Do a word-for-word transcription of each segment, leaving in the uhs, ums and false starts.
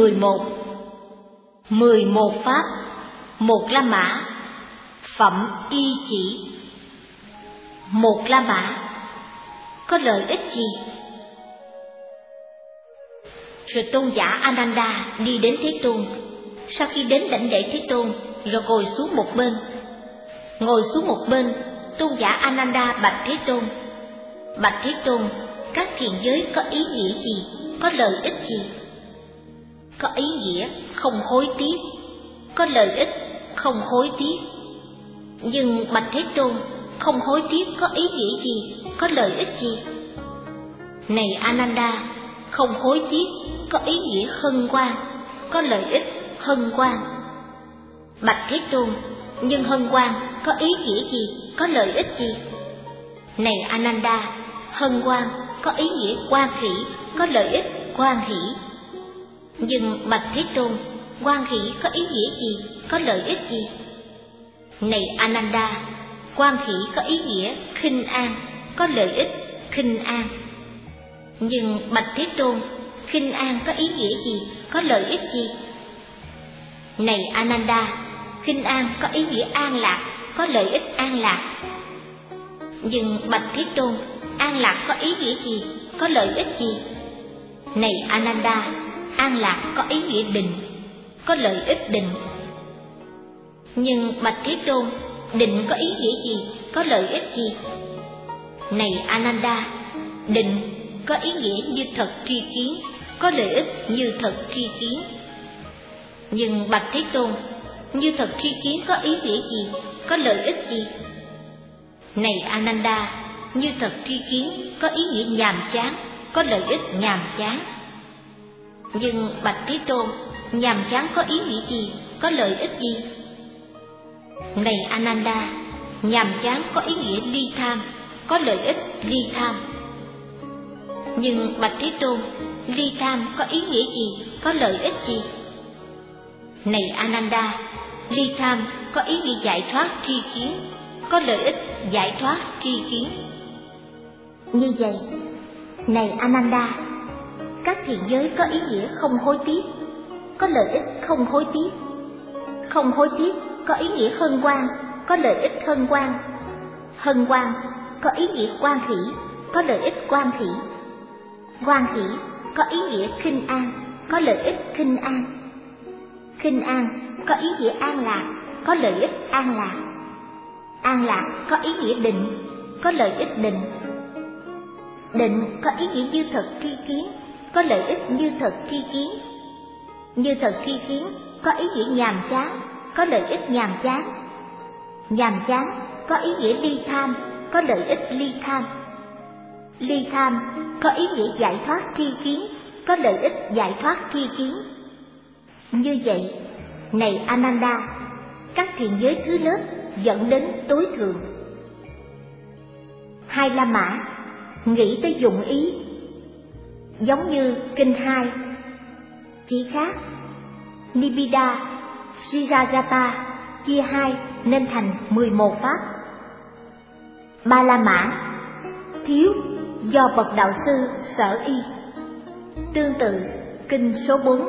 mười một. Mười một pháp, một la mã, phẩm y chỉ. Một la mã có lợi ích gì? Rồi tôn giả Ananda đi đến Thế Tôn. Sau khi đến đảnh lễ Thế Tôn, rồi ngồi xuống một bên. Ngồi xuống một bên, tôn giả Ananda bạch Thế Tôn: Bạch Thế Tôn, các thiện giới có ý nghĩa gì? Có lợi ích gì? Có ý nghĩa không hối tiếc, có lợi ích không hối tiếc. Nhưng bạch Thế Tôn, không hối tiếc có ý nghĩa gì? Có lợi ích gì? Này Ananda, không hối tiếc có ý nghĩa hân hoan, có lợi ích hân hoan. Bạch Thế Tôn, nhưng hân hoan có ý nghĩa gì? Có lợi ích gì? Này Ananda, hân hoan có ý nghĩa hoan hỷ, có lợi ích hoan hỷ. Nhưng bạch Thế Tôn, hoan hỷ có ý nghĩa gì? Có lợi ích gì? Này Ananda, hoan hỷ có ý nghĩa khinh an, có lợi ích khinh an. Nhưng bạch Thế Tôn, khinh an có ý nghĩa gì? Có lợi ích gì? Này Ananda, khinh an có ý nghĩa an lạc, có lợi ích an lạc. Nhưng bạch Thế Tôn, an lạc có ý nghĩa gì? Có lợi ích gì? Này Ananda, an lạc có ý nghĩa định, có lợi ích định. Nhưng bạch Thế Tôn, định có ý nghĩa gì? Có lợi ích gì? Này Ananda, định có ý nghĩa như thật tri kiến, có lợi ích như thật tri kiến. Nhưng bạch Thế Tôn, như thật tri kiến có ý nghĩa gì? Có lợi ích gì? Này Ananda, như thật tri kiến có ý nghĩa nhàm chán, có lợi ích nhàm chán. Nhưng bạch Thế Tôn, nhàm chán có ý nghĩa gì? Có lợi ích gì? Này Ananda, nhàm chán có ý nghĩa ly tham, có lợi ích ly tham. Nhưng bạch Thế Tôn, ly tham có ý nghĩa gì? Có lợi ích gì? Này Ananda, ly tham có ý nghĩa giải thoát tri kiến, có lợi ích giải thoát tri kiến. Như vậy, này Ananda, các thiện giới có ý nghĩa không hối tiếc, có lợi ích không hối tiếc. Không hối tiếc có ý nghĩa hân hoan, có lợi ích hân hoan. Hân hoan có ý nghĩa hoan hỷ, có lợi ích hoan hỷ. Hoan hỷ có ý nghĩa khinh an, có lợi ích khinh an. Khinh an có ý nghĩa an lạc, có lợi ích an lạc. An lạc có ý nghĩa định, có lợi ích định. Định có ý nghĩa như thật tri kiến, có lợi ích như thật tri kiến. Như thật tri kiến có ý nghĩa nhàm chán, có lợi ích nhàm chán. Nhàm chán có ý nghĩa ly tham, có lợi ích ly tham. Ly tham có ý nghĩa giải thoát tri kiến, có lợi ích giải thoát tri kiến. Như vậy, này Ananda, các thiện giới thứ lớp dẫn đến tối thượng. Hai la mã nghĩ tới dụng ý, giống như kinh hai, chỉ khác Nibbida, Srirajata chia hai nên thành mười một pháp. Ba la mã thiếu do bậc đạo sư sở y, tương tự kinh số bốn.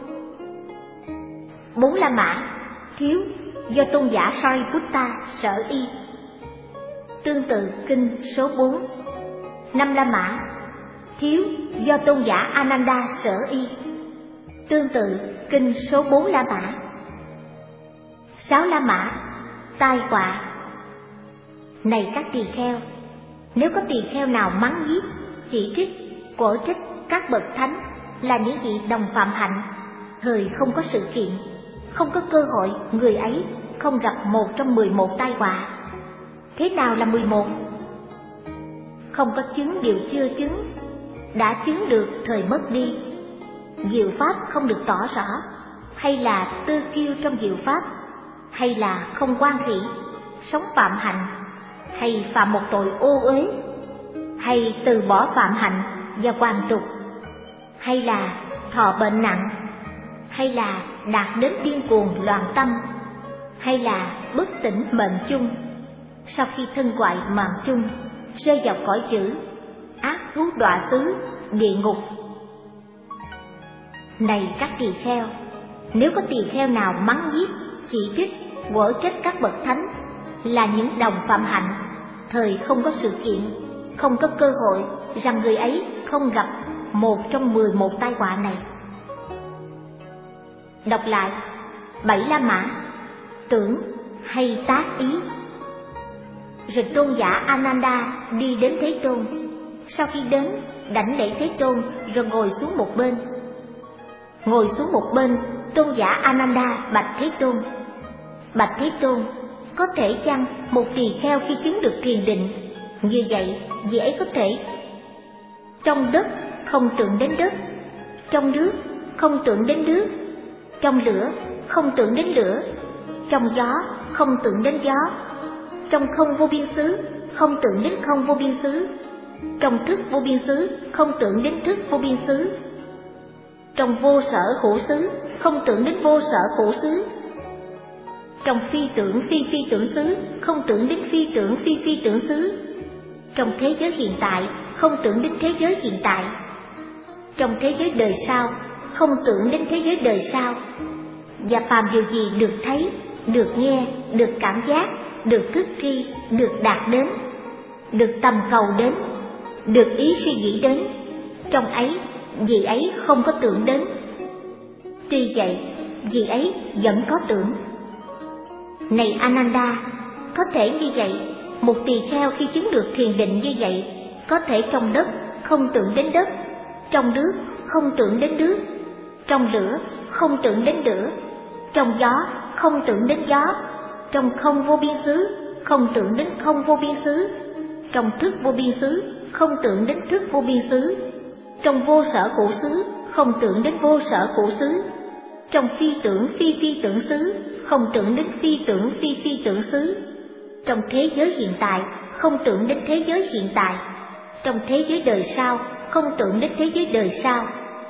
Bốn la mã thiếu do tôn giả Sariputta sở y, tương tự kinh số bốn. Năm la mã thiếu do tôn giả Ananda sở y, tương tự kinh số bốn la mã. Sáu la mã tai họa. Này các tỳ kheo, nếu có tỳ kheo nào mắng giết, chỉ trích, quở trách các bậc thánh là những vị đồng phạm hạnh, thời không có sự kiện, không có cơ hội người ấy không gặp một trong mười một tai họa. Thế nào là mười một? Không có chứng điều chưa chứng, đã chứng được thời mất đi, diệu pháp không được tỏ rõ, hay là tư kiêu trong diệu pháp, hay là không hoan hỷ, sống phạm hạnh, hay phạm một tội ô uế, hay từ bỏ phạm hạnh và hoàn tục, hay là thọ bệnh nặng, hay là đạt đến điên cuồng loạn tâm, hay là bất tỉnh mệnh chung, sau khi thân ngoại mạng chung, rơi vào cõi chữ ác thú đọa xứ, địa ngục. Này các tỳ kheo, nếu có tỳ kheo nào mắng nhiếc, chỉ trích, quở trách các bậc thánh là những đồng phạm hạnh, thời không có sự kiện, không có cơ hội rằng người ấy không gặp một trong mười một tai họa này. Đọc lại: bảy la mã, tưởng hay tác ý. Rồi tôn giả Ananda đi đến Thế Tôn. Sau khi đến, đảnh lễ Thế Tôn rồi ngồi xuống một bên. Ngồi xuống một bên, tôn giả Ananda bạch Thế Tôn: Bạch Thế Tôn, có thể chăng một tỳ kheo khi chứng được thiền định như vậy, vị ấy có thể trong đất không tưởng đến đất, trong nước không tưởng đến nước, trong lửa không tưởng đến lửa, trong gió không tưởng đến gió, trong không vô biên xứ không tưởng đến không vô biên xứ, trong thức vô biên xứ không tưởng đến thức vô biên xứ, trong vô sở hữu xứ không tưởng đến vô sở hữu xứ, trong phi tưởng phi phi tưởng xứ không tưởng đến phi tưởng phi phi tưởng xứ, trong thế giới hiện tại không tưởng đến thế giới hiện tại, trong thế giới đời sau không tưởng đến thế giới đời sau. Và phàm điều gì được thấy, được nghe, được cảm giác, được thức tri, được đạt đến, được tầm cầu đến, được ý suy nghĩ đến, trong ấy vị ấy không có tưởng đến. Tuy vậy, vị ấy vẫn có tưởng. Này Ananda, có thể như vậy, một tỳ kheo khi chứng được thiền định như vậy, có thể trong đất không tưởng đến đất, trong nước không tưởng đến nước, trong lửa không tưởng đến lửa, trong gió không tưởng đến gió, trong không vô biên xứ không tưởng đến không vô biên xứ, trong thức vô biên xứ không tưởng đến thức vô biên xứ, trong vô sở hữu xứ không tưởng đến vô sở hữu xứ, trong phi tưởng phi phi tưởng xứ không tưởng đến phi tưởng phi phi tưởng xứ, trong thế giới hiện tại không tưởng đến thế giới hiện tại, trong thế giới đời sau không tưởng đến thế giới đời sau.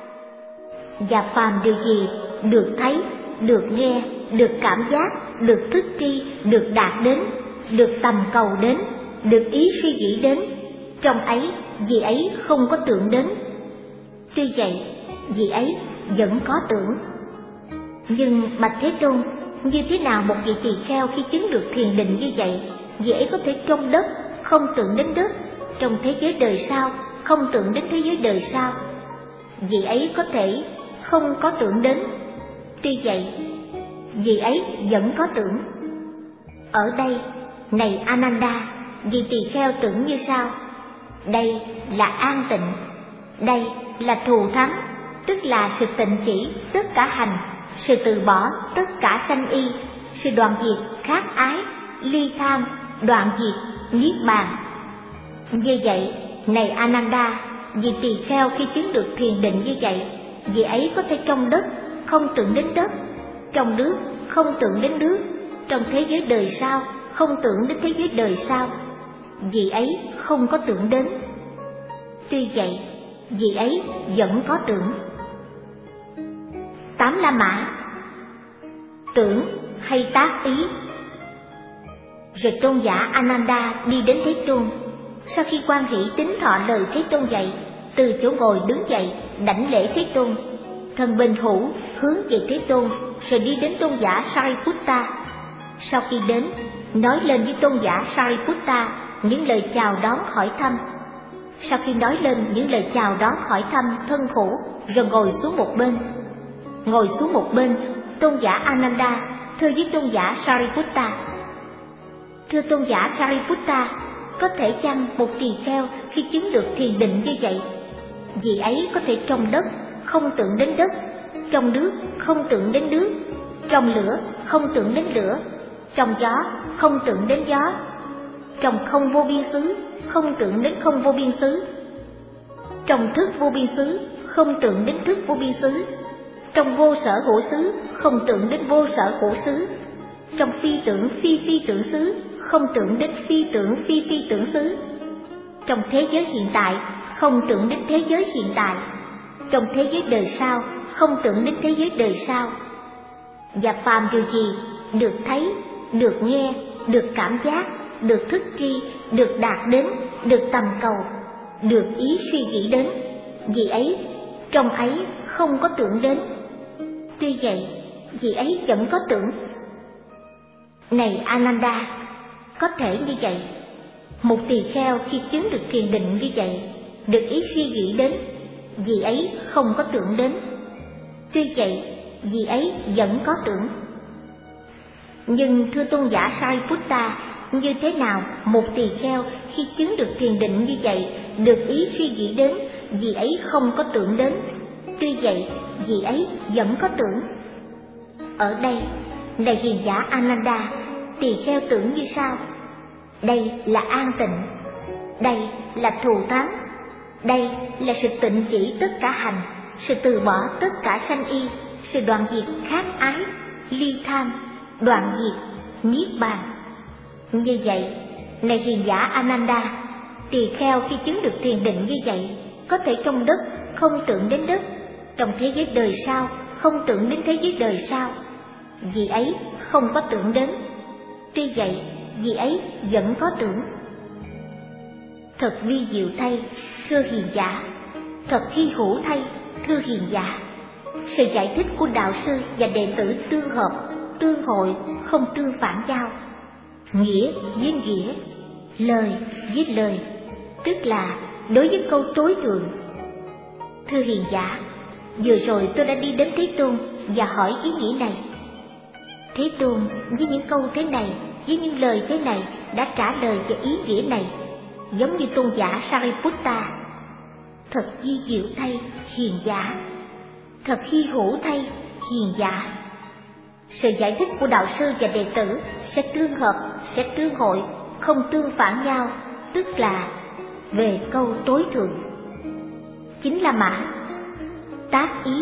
Và phàm điều gì được thấy, được nghe, được cảm giác, được thức tri, được đạt đến, được tầm cầu đến, được ý suy nghĩ đến, trong ấy vị ấy không có tưởng đến. Tuy vậy, vị ấy vẫn có tưởng. Nhưng bạch Thế Tôn, như thế nào một vị tỳ kheo khi chứng được thiền định như vậy, vị ấy có thể trong đất không tưởng đến đất, trong thế giới đời sau không tưởng đến thế giới đời sau, vị ấy có thể không có tưởng đến. Tuy vậy, vị ấy vẫn có tưởng. Ở đây, này Ananda, vị tỳ kheo tưởng như sau: đây là an tịnh, đây là thù thắng, tức là sự tịnh chỉ tất cả hành, sự từ bỏ tất cả sanh y, sự đoạn diệt khát ái, ly tham, đoạn diệt niết bàn. Như vậy, này Ananda, vị tỳ kheo khi chứng được thiền định như vậy, vị ấy có thể trong đất không tưởng đến đất, trong nước không tưởng đến nước, trong thế giới đời sau không tưởng đến thế giới đời sau, vị ấy không có tưởng đến. Tuy vậy, vị ấy vẫn có tưởng. Tám la mã, tưởng hay tác ý. Rồi tôn giả Ananda đi đến Thế Tôn. Sau khi quan hỷ tín thọ lời Thế Tôn dạy, từ chỗ ngồi đứng dậy đảnh lễ Thế Tôn, thân bên hữu hướng về Thế Tôn, rồi đi đến tôn giả Sariputta. Sau khi đến, nói lên với tôn giả Sariputta những lời chào đón hỏi thăm. Sau khi nói lên những lời chào đón hỏi thăm thân khổ, rồi ngồi xuống một bên. Ngồi xuống một bên, tôn giả Ananda thưa với tôn giả Sariputta: thưa tôn giả Sariputta, có thể chăng một tỳ kheo khi chứng được thiền định như vậy, vị ấy có thể trong đất không tưởng đến đất, trong nước không tưởng đến nước, trong lửa không tưởng đến lửa, trong gió không tưởng đến gió, trong không vô biên xứ không tưởng đến không vô biên xứ, trong thức vô biên xứ không tưởng đến thức vô biên xứ, trong vô sở hữu xứ không tưởng đến vô sở hữu xứ, trong phi tưởng phi phi tưởng xứ không tưởng đến phi tưởng phi phi tưởng xứ, trong thế giới hiện tại không tưởng đến thế giới hiện tại, trong thế giới đời sau không tưởng đến thế giới đời sau. Và phàm điều gì được thấy, được nghe, được cảm giác, được thức tri, được đạt đến, được tầm cầu, được ý suy nghĩ đến, vị ấy trong ấy không có tưởng đến. Tuy vậy, vị ấy vẫn có tưởng. Này Ananda, có thể như vậy. Một tỳ kheo khi chứng được thiền định như vậy, được ý suy nghĩ đến, vị ấy không có tưởng đến. Tuy vậy, vị ấy vẫn có tưởng. Nhưng thưa tôn giả Sariputta, như thế nào một tỳ kheo khi chứng được thiền định như vậy, được ý suy nghĩ đến, vị ấy không có tưởng đến. Tuy vậy, vị ấy vẫn có tưởng. Ở đây, này hiền giả Ananda, tỳ kheo tưởng như sau. Đây là an tịnh, đây là thù thắng, đây là sự tịnh chỉ tất cả hành, sự từ bỏ tất cả sanh y, sự đoạn diệt khát ái, ly tham, đoạn diệt, niết bàn. Như vậy, này hiền giả Ananda, tỳ kheo khi chứng được thiền định như vậy, có thể trong đất không tưởng đến đất, trong thế giới đời sau không tưởng đến thế giới đời sau. Vị ấy không có tưởng đến. Tuy vậy, vị ấy vẫn có tưởng. Thật vi diệu thay, thưa hiền giả, thật hy hữu thay, thưa hiền giả. Sự giải thích của đạo sư và đệ tử tương hợp, tương hội, không tương phản giao. Nghĩa với nghĩa, lời với lời, tức là đối với câu tối thượng. Thưa hiền giả, vừa rồi tôi đã đi đến Thế Tôn và hỏi ý nghĩa này. Thế Tôn với những câu thế này, với những lời thế này đã trả lời cho ý nghĩa này, giống như tôn giả Sariputta. Thật di diệu thay, hiền giả, thật hy hữu thay, hiền giả. Sự giải thích của đạo sư và đệ tử sẽ tương hợp, sẽ tương hội, không tương phản nhau, tức là về câu tối thượng. Chính là mã, tác ý.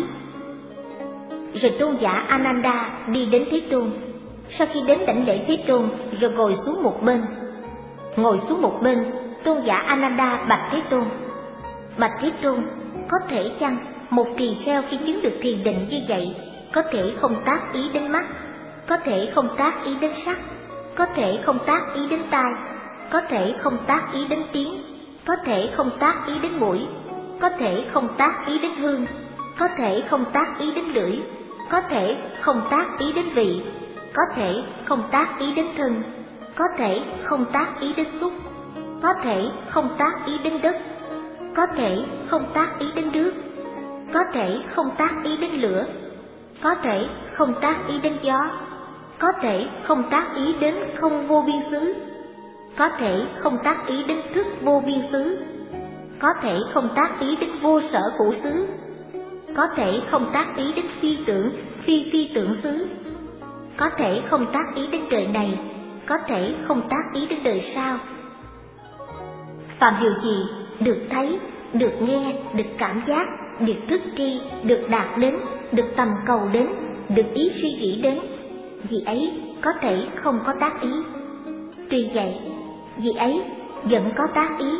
Rồi tôn giả Ananda đi đến Thế Tôn. Sau khi đến đảnh lễ Thế Tôn, rồi ngồi xuống một bên. Ngồi xuống một bên, tôn giả Ananda bạch Thế Tôn. Bạch Thế Tôn, có thể chăng một tỳ kheo khi chứng được thiền định như vậy, có thể không tác ý đến mắt, có thể không tác ý đến sắc, có thể không tác ý đến tai, có thể không tác ý đến tiếng, có thể không tác ý đến mũi, có thể không tác ý đến hương, có thể không tác ý đến lưỡi, có thể không tác ý đến vị, có thể không tác ý đến thân, có thể không tác ý đến xúc, có thể không tác ý đến đất, có thể không tác ý đến nước, có thể không tác ý đến lửa, có thể không tác ý đến gió, có thể không tác ý đến không vô biên xứ, có thể không tác ý đến thức vô biên xứ, có thể không tác ý đến vô sở hữu xứ, có thể không tác ý đến phi tưởng, phi phi tưởng xứ, có thể không tác ý đến đời này, có thể không tác ý đến đời sau. Phạm điều gì được thấy, được nghe, được cảm giác, được thức tri, được đạt đến, được tầm cầu đến, được ý suy nghĩ đến, vị ấy có thể không có tác ý. Tuy vậy, vị ấy vẫn có tác ý.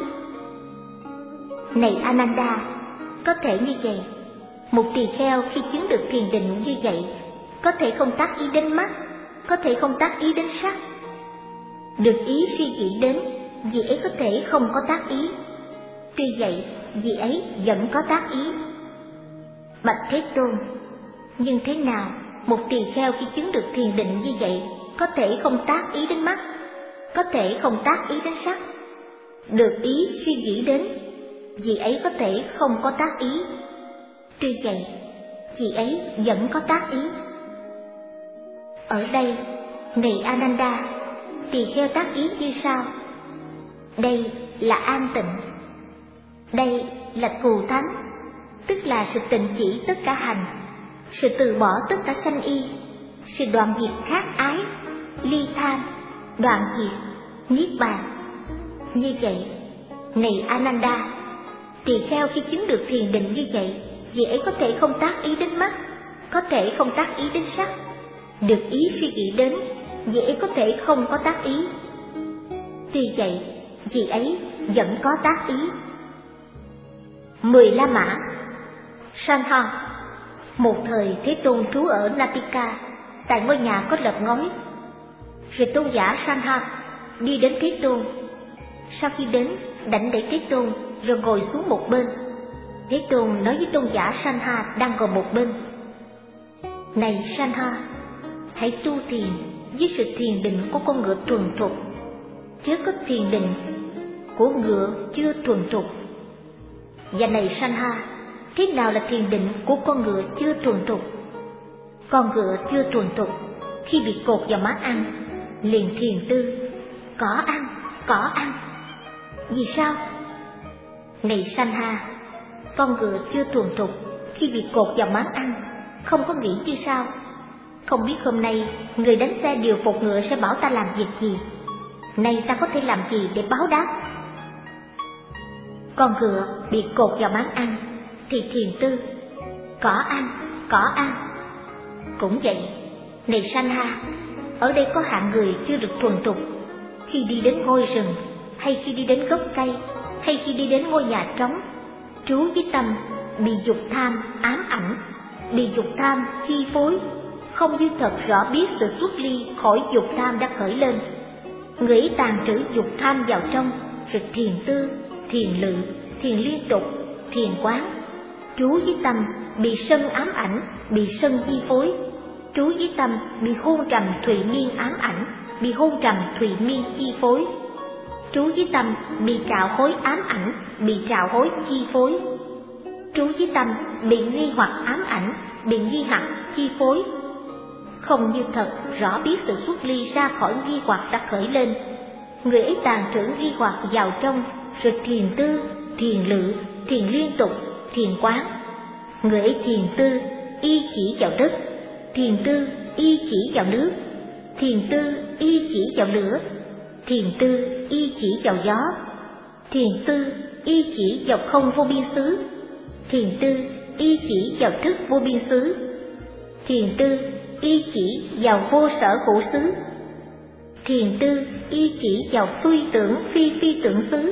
Này Ananda, có thể như vậy, một tỳ kheo khi chứng được thiền định như vậy, có thể không tác ý đến mắt, có thể không tác ý đến sắc. Được ý suy nghĩ đến, vị ấy có thể không có tác ý. Tuy vậy, vị ấy vẫn có tác ý. Bạch Thế Tôn, nhưng thế nào một tỳ kheo khi chứng được thiền định như vậy, có thể không tác ý đến mắt, có thể không tác ý đến sắc. Được ý suy nghĩ đến, vị ấy có thể không có tác ý. Tuy vậy, vị ấy vẫn có tác ý. Ở đây, này Ananda, tỳ kheo tác ý như sau. Đây là an tịnh, đây là thù thắng, tức là sự tịnh chỉ tất cả hành, sự từ bỏ tất cả sanh y, sự đoạn diệt khát ái, ly tham, đoạn diệt, niết bàn. Như vậy, này Ananda, tỳ kheo khi chứng được thiền định như vậy, vị ấy có thể không tác ý đến mắt, có thể không tác ý đến sắc. Được ý suy nghĩ đến, vị ấy có thể không có tác ý. Tuy vậy, vị ấy vẫn có tác ý. Mười La Mã. Shanha. Một thời Thế Tôn trú ở Napika, tại ngôi nhà có lợp ngói. Rồi tôn giả Shanha đi đến Thế Tôn. Sau khi đến, đảnh lễ Thế Tôn, rồi ngồi xuống một bên. Thế Tôn nói với tôn giả Sanha đang ngồi một bên: Này Sanha, hãy tu thiền với sự thiền định của con ngựa thuần thục, chớ có thiền định của ngựa chưa thuần thục. Và này Sanha, thế nào là thiền định của con ngựa chưa thuần thục? Con ngựa chưa thuần thục khi bị cột vào máng ăn liền thiền tư: Cỏ ăn, cỏ ăn. Vì sao? Này Sanha, con ngựa chưa thuần thục khi bị cột vào máng ăn không có nghĩ như sao: Không biết hôm nay người đánh xe điều phục ngựa sẽ bảo ta làm việc gì, nay ta có thể làm gì để báo đáp? Con ngựa bị cột vào máng ăn thì thiền tư: Cỏ ăn, cỏ ăn. Cũng vậy, này Sanha, ở đây có hạng người chưa được thuần thục, khi đi đến ngôi rừng, hay khi đi đến gốc cây, hay khi đi đến ngôi nhà trống, trú với tâm bị dục tham ám ảnh, bị dục tham chi phối, không như thật rõ biết sự xuất ly khỏi dục tham đã khởi lên. Người ấy tàn trữ dục tham vào trong, rồi thiền tư, thiền lự, thiền liên tục, thiền quán, trú với tâm bị sân ám ảnh, bị sân chi phối, trú với tâm bị hôn trầm thụy miên ám ảnh, bị hôn trầm thụy miên chi phối, trú với tâm bị trạo hối ám ảnh, bị trạo hối chi phối, trú với tâm bị nghi hoặc ám ảnh, bị nghi hoặc chi phối, không như thật rõ biết sự xuất ly ra khỏi nghi hoặc đã khởi lên. Người ấy tàn trữ nghi hoặc vào trong, rồi thiền tư, thiền lự, thiền liên tục, thiền quán. Người ấy thiền tư y chỉ vào đất, thiền tư y chỉ vào nước, thiền tư y chỉ vào lửa, thiền tư y chỉ vào gió, thiền tư y chỉ vào không vô biên xứ, thiền tư y chỉ vào thức vô biên xứ, thiền tư y chỉ vào vô sở hữu xứ, thiền tư y chỉ vào phi tưởng phi phi tưởng xứ,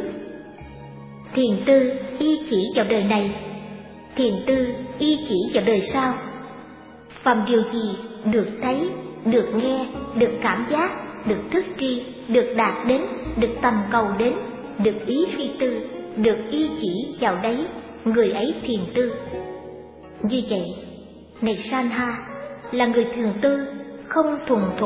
thiền tư y chỉ vào đời này, thiền tư y chỉ vào đời sau. Phàm điều gì được thấy, được nghe, được cảm giác, được thức tri, được đạt đến, được tầm cầu đến, được ý phi tư, được y chỉ vào đấy, người ấy thiền tư. Như vậy, này Sanha, là người thường tư, không thuần thục.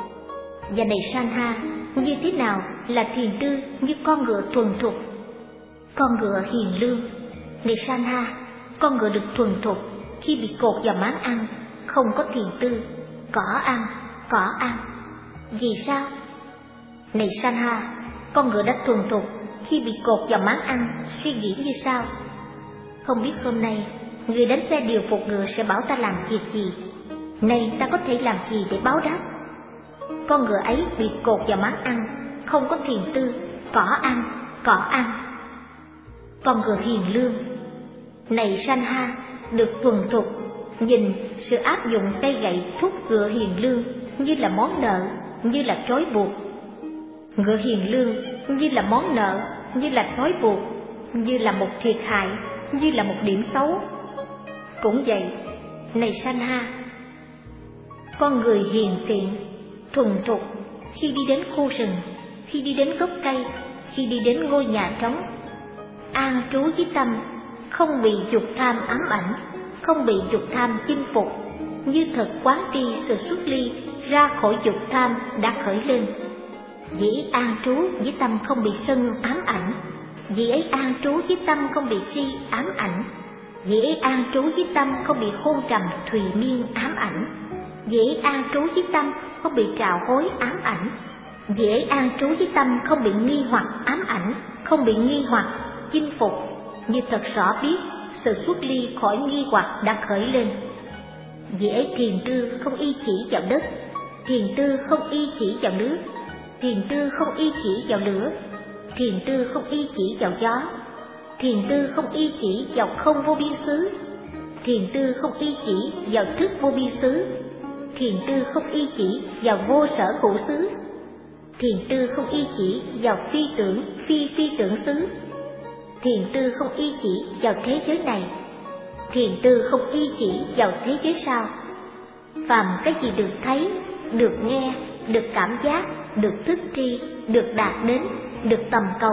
Và này Sanha, như thế nào là thiền tư như con ngựa thuần thục? Con ngựa hiền lương. Này Sanha, con ngựa được thuần thục khi bị cột vào máng ăn, không có thiền tư: Cỏ ăn, cỏ ăn. Vì sao? Này Sanha, con ngựa đã thuần thục khi bị cột vào máng ăn suy nghĩ như sau: Không biết hôm nay người đánh xe điều phục ngựa sẽ bảo ta làm việc gì, nay ta có thể làm gì để báo đáp? Con ngựa ấy bị cột vào máng ăn, không có thiền tư: Cỏ ăn, cỏ ăn. Con ngựa hiền lương. Này Sanha, được thuần thục, nhìn sự áp dụng cây gậy thúc ngựa hiền lương như là món nợ, như là trói buộc. Ngựa hiền lương như là món nợ, như là trói buộc, như là một thiệt hại, như là một điểm xấu. Cũng vậy, này Sanha, con người hiền thiện, thuần thục khi đi đến khu rừng, khi đi đến gốc cây, khi đi đến ngôi nhà trống, an trú với tâm, không bị dục tham ám ảnh, không bị dục tham chinh phục, như thật quán tri sự xuất ly ra khỏi dục tham đã khởi lên. Vì ấy an trú với tâm không bị sân ám ảnh, vì ấy an trú với tâm không bị si ám ảnh, vì ấy an trú với tâm không bị hôn trầm thùy miên ám ảnh, vì ấy an trú với tâm không bị trạo hối ám ảnh, vì ấy an trú với tâm không bị nghi hoặc ám ảnh, không bị nghi hoặc chinh phục, như thật rõ biết sự xuất ly khỏi nghi hoặc đã khởi lên. Vì ấy thiền tư không y chỉ vào đất, thiền tư không y chỉ vào nước, thiền tư không y chỉ vào lửa, thiền tư không y chỉ vào gió, thiền tư không y chỉ vào không vô biên xứ, thiền tư không y chỉ vào thức vô biên xứ, thiền tư không y chỉ vào vô sở hữu xứ, thiền tư không y chỉ vào phi tưởng phi phi tưởng xứ, thiền tư không y chỉ vào thế giới này, thiền tư không y chỉ vào thế giới sau. Phàm cái gì được thấy, được nghe, được cảm giác, được thức tri, được đạt đến, được tầm cầu,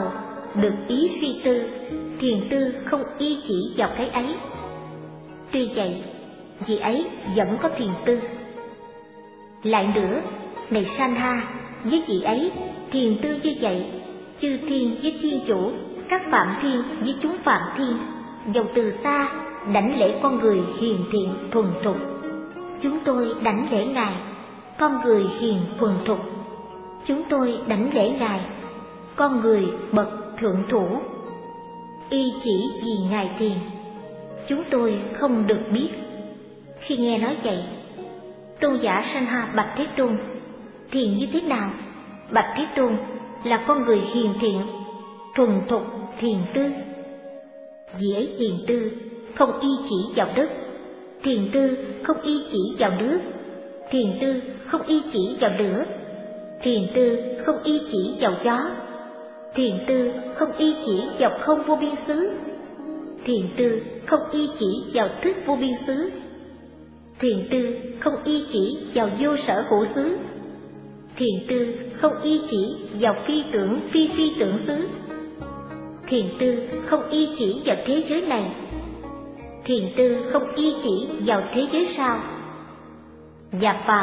được ý suy tư, thiền tư không y chỉ vào cái ấy. Tuy vậy, vị ấy vẫn có thiền tư. Lại nữa, này Sanha, với vị ấy, thiền tư như vậy, chư thiên với thiên chủ, các phạm thiên với chúng phạm thiên, dầu từ xa đảnh lễ con người hiền thiện thuần thục. Chúng tôi đảnh lễ Ngài, con người hiền thuần thục. Chúng tôi đảnh lễ Ngài, con người bậc thượng thủ. Y chỉ vì Ngài thiền, chúng tôi không được biết. Khi nghe nói vậy, tôn giả Sanha bạch Thế Tôn: thiền như thế nào? Bạch Thế Tôn: là con người hiền thiện, thuần thục thiền tư. Vì ấy thiền tư không y chỉ vào đất, thiền tư không y chỉ vào nước, thiền tư không y chỉ vào lửa, thiền tư không y chỉ vào gió, thiền tư không y chỉ vào không vô biên xứ, thiền tư không y chỉ vào thức vô biên xứ, thiền tư không y chỉ vào vô sở hữu xứ, thiền tư không y chỉ vào phi tưởng phi phi tưởng xứ, thiền tư không y chỉ vào thế giới này, thiền tư không y chỉ vào thế giới sau. Và phàm,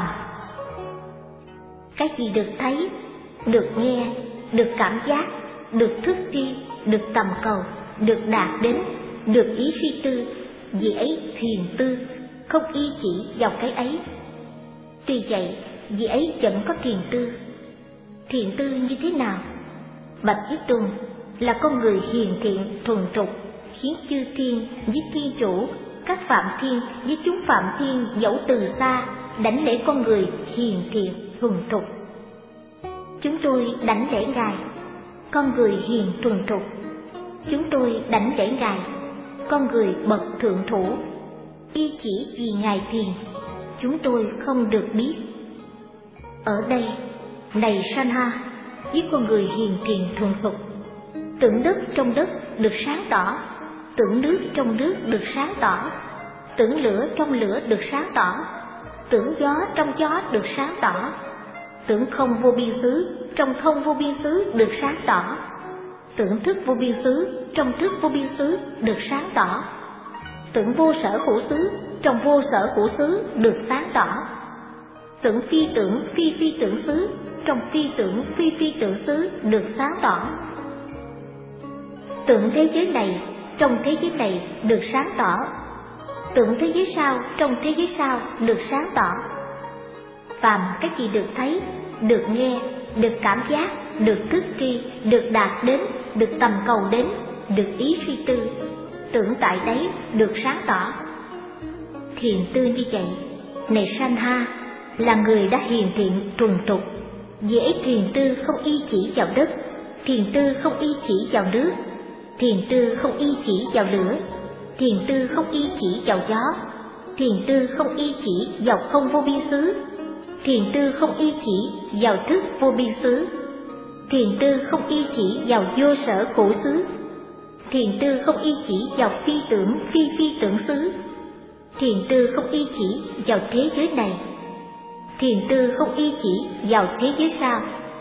cái gì được thấy, được nghe, được cảm giác, được thức tri, được tầm cầu, được đạt đến, được ý suy tư, vì ấy thiền tư không y chỉ vào cái ấy. Tuy vậy, vì ấy vẫn có thiền tư. Thiền tư như thế nào? Bạch Thế Tôn: là con người hiền thiện thuần thục, khiến chư thiên với thiên chủ, các phạm thiên với chúng phạm thiên dẫu từ xa đảnh lễ con người hiền thiện thuần thục. Chúng tôi đảnh lễ Ngài, con người hiền thuần thục. Chúng tôi đảnh lễ Ngài, con người bậc thượng thủ. Y chỉ vì Ngài thiền, chúng tôi không được biết. Ở đây, này Sanha, với con người hiền thiện thuần thục, tưởng đất trong đất được sáng tỏ, tưởng nước trong nước được sáng tỏ, tưởng lửa trong lửa được sáng tỏ, tưởng gió trong gió được sáng tỏ, tưởng không vô biên xứ trong không vô biên xứ được sáng tỏ, tưởng thức vô biên xứ trong thức vô biên xứ được sáng tỏ, tưởng vô sở hữu xứ trong vô sở hữu xứ được sáng tỏ, tưởng phi tưởng phi phi tưởng xứ trong phi tưởng phi phi tưởng xứ được sáng tỏ, tưởng thế giới này trong thế giới này được sáng tỏ, tưởng thế giới sau trong thế giới sau được sáng tỏ. Phàm cái gì được thấy, được nghe, được cảm giác, được thức tri, được đạt đến, được tầm cầu đến, được ý suy tư, tưởng tại đấy được sáng tỏ. Thiền tư như vậy, này Sanha, là người đã hiền thiện thuần thục. Dễ thiền tư không y chỉ vào đất, thiền tư không y chỉ vào nước, thiền tư không y chỉ vào lửa, thiền tư không y chỉ vào gió, thiền tư không y chỉ vào không vô biên xứ, thiền tư không y chỉ vào thức vô biên xứ, thiền tư không y chỉ vào vô sở hữu xứ, thiền tư không y chỉ vào phi tưởng phi phi tưởng xứ, thiền tư không y chỉ vào thế giới này, thiền tư không y chỉ vào thế giới sau.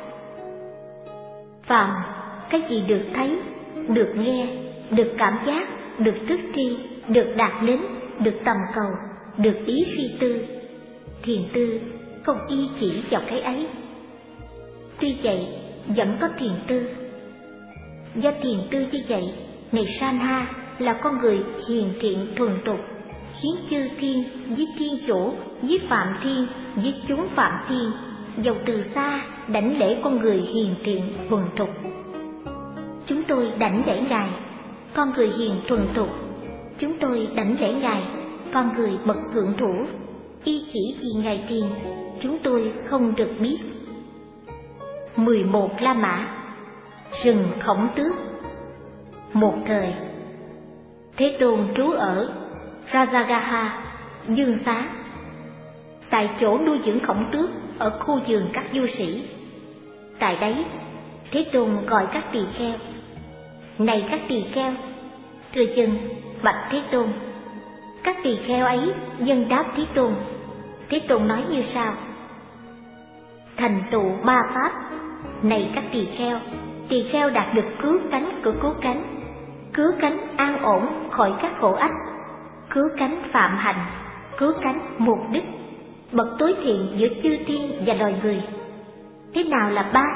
Phàm cái gì được thấy, được nghe, được cảm giác, được thức tri, được đạt đến, được tầm cầu, được ý suy tư, thiền tư không y chỉ vào cái ấy. Tuy vậy, vẫn có thiền tư. Do thiền tư như vậy, này Sanha, là con người hiền thiện thuần thục, khiến chư thiên với thiên chủ, với phạm thiên, với chúng phạm thiên, dầu từ xa đảnh lễ con người hiền thiện thuần thục. Chúng tôi đảnh lễ Ngài, con người hiền thuần thục. Chúng tôi đảnh lễ Ngài, con người bậc thượng thủ. Y chỉ vì Ngài thiền, chúng tôi không được biết. Mười một La Mã, rừng Khổng Tước. Một thời, Thế Tôn trú ở Rajagaha, Dương Xá, tại chỗ nuôi dưỡng khổng tước ở khu vườn các du sĩ. Tại đấy, Thế Tôn gọi các tỳ kheo: này các tỳ kheo, thưa dân, bạch Thế Tôn. Các tỳ kheo ấy dâng đáp Thế Tôn. Thế Tôn nói như sau: thành tựu ba pháp, này các tỳ kheo, tỳ kheo đạt được cứu cánh của cứu cánh, cứu cánh an ổn khỏi các khổ ách, cứu cánh phạm hạnh, cứu cánh mục đích, bậc tối thiện giữa chư thiên và loài người. Thế nào là ba?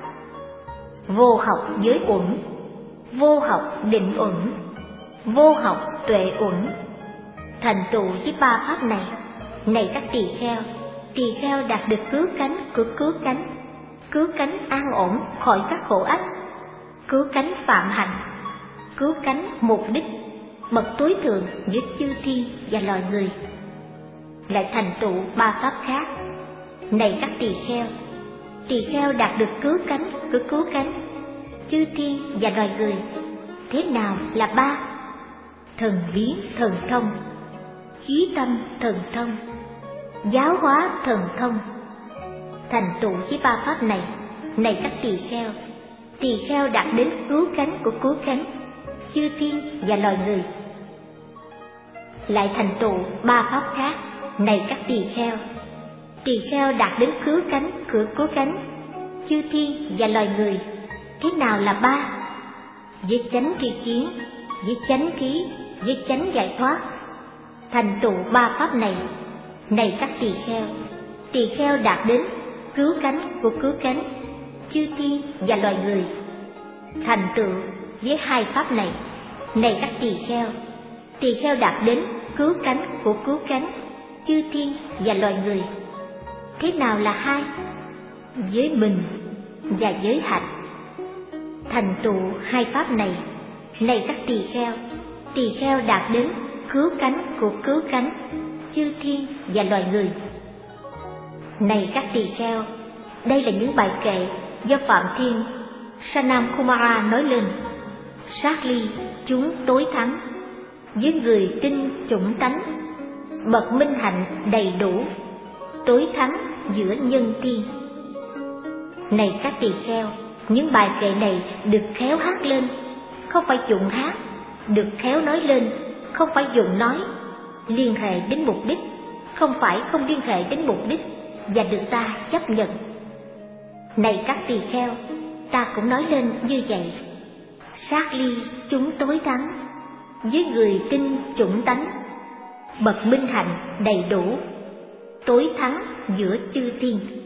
Vô học giới uẩn, vô học định uẩn, vô học tuệ uẩn. Thành tựu với ba pháp này, này các tỳ kheo, tỳ kheo đạt được cứu cánh của cứu cánh, cứu cánh an ổn khỏi các khổ ách, cứu cánh phạm hạnh, cứu cánh mục đích, bậc tối thượng giữa chư thiên và loài người. Lại thành tựu ba pháp khác, này các tỳ kheo, tỳ kheo đạt được cứu cánh của cứu cánh, chư thiên và loài người. Thế nào là ba? Thần biến thần thông, chí tâm thần thông, giáo hóa thần thông. Thành tựu với ba pháp này, này các tỳ kheo, tỳ kheo đạt đến cứu cánh của cứu cánh, chư thiên và loài người. Lại thành tựu ba pháp khác, này các tỳ kheo, tỳ kheo đạt đến cứu cánh của cứu cánh, chư thiên và loài người. Thế nào là ba? Với chánh tri kiến, với chánh trí, với chánh giải thoát. Thành tựu ba pháp này, này các tỳ kheo, tỳ kheo đạt đến cứu cánh của cứu cánh, chư thiên và loài người. Thành tựu với hai pháp này, này các tỳ kheo, tỳ kheo đạt đến cứu cánh của cứu cánh, chư thiên và loài người. Thế nào là hai? Với mình và giới hạnh. Thành tựu hai pháp này, này các tỳ kheo, tỳ kheo đạt đến cứu cánh của cứu cánh, chư thiên và loài người. Này các tỳ kheo, đây là những bài kệ do Phạm Thiên Sanam Kumara nói lên. Sát ly chúng tối thắng, với người tin chủng tánh, bậc minh hạnh đầy đủ, tối thắng giữa nhân tiên. Này các tỳ kheo, những bài kệ này được khéo hát lên, không phải dụng hát, được khéo nói lên, không phải dụng nói, liên hệ đến mục đích, không phải không liên hệ đến mục đích, và được ta chấp nhận. Này các tỳ kheo, ta cũng nói lên như vậy. Sát ly chúng tối thắng, với người tin chủng tánh, bậc minh hạnh đầy đủ, tối thắng giữa chư thiên.